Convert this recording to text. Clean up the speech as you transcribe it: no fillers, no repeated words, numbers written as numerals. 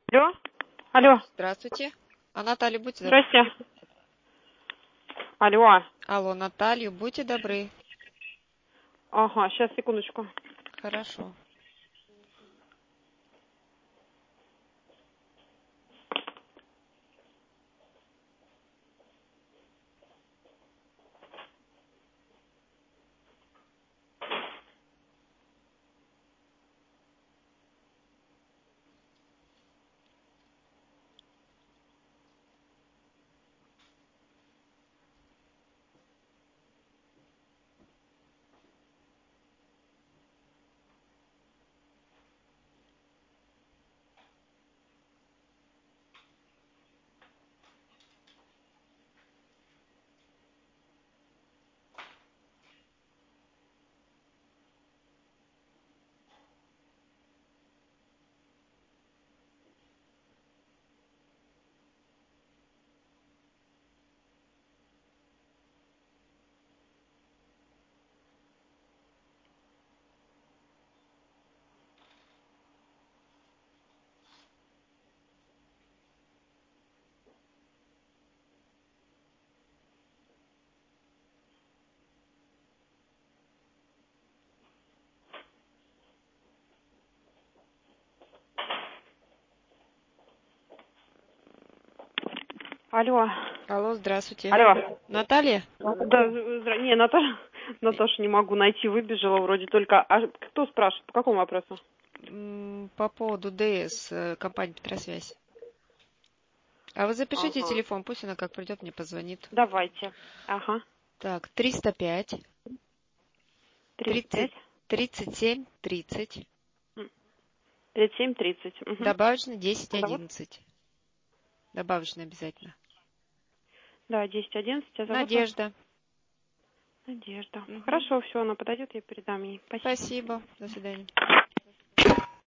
Алло? Алло. Здравствуйте. А Наталью будьте добры. Здрасте. Алло. Алло, Наталью, будьте добры. Ага, сейчас, секундочку. Хорошо. Алло. Алло, здравствуйте. Алло. Наталья? Да, не, Наташа не могу найти, выбежала вроде только. А кто спрашивает? По какому вопросу? По поводу ДС, компании Петросвязь. А вы запишите Ага. телефон, пусть она как придет, мне позвонит. Давайте. Ага. Так, 305 30 35. 37 30. 37, 30. Угу. Добавочно 10 Зовут? 11. Добавочно обязательно. Да, 10, 11. А зовут вас? Надежда. Надежда. Мгм. Хорошо, все, она подойдет, я передам ей. Спасибо. Спасибо. До свидания.